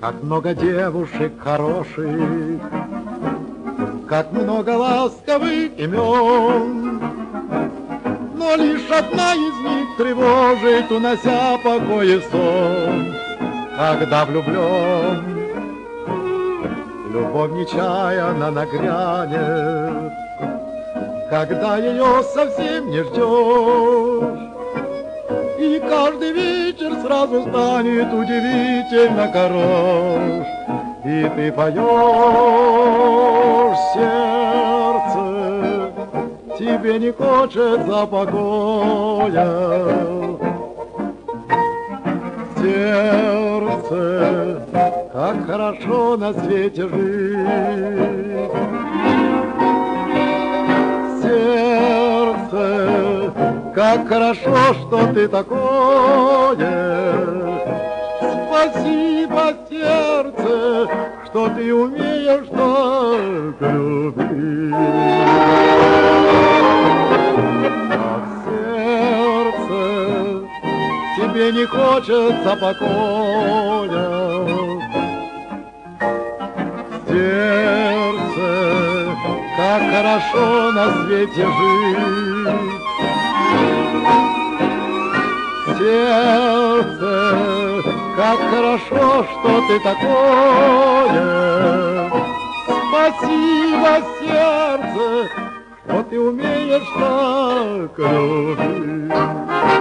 Как много девушек хороших, как много ласковых имен, но лишь одна из них тревожит, унося покой и сон. Когда влюблен, любовь нечаянно нагрянет, когда ее совсем не ждешь, и каждый вечер сразу станет удивительно хорош. И ты поешь, сердце, тебе не хочется покоя. Сердце, как хорошо на свете жить. Сердце, как хорошо, что ты такое. Спасибо, сердце, что ты умеешь так любить. А сердце, тебе не хочется покоя. Сердце, как хорошо на свете жить. Сердце, как хорошо, что ты такое. Спасибо, сердце, что ты умеешь так любить.